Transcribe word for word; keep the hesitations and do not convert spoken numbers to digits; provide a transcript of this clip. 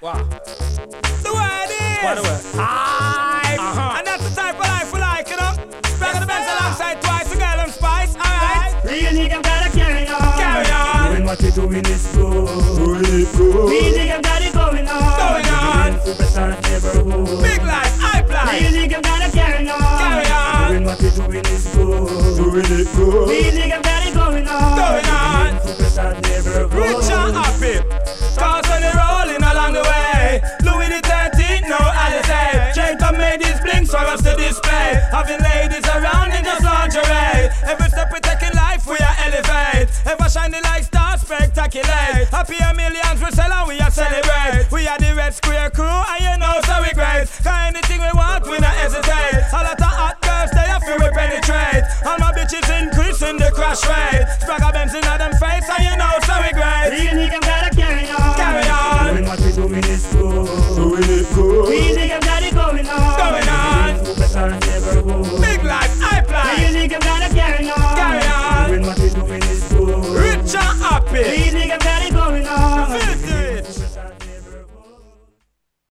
Wow. The word is. What the word? Hype. Uh-huh. And that's the type of life we like, you know. Spread the best alongside twice together and spice. Alright. Real nigga gotta carry on. Carry on. Doing what you doing is good. Doing it good. Real nigga got it going on. Going on. Superstar neighborhood. Big life, hype life. Real nigga gotta carry on. Carry on. Doing what you doing is good. Doing it good. Real nigga got it going on. Going on. Superstar neighborhood. Rich and happy. Cause when they're rolling along the way, Louis the thirteenth, no Alice. Jacob made his blinks for us to display. Having ladies around in just lingerie. Every step we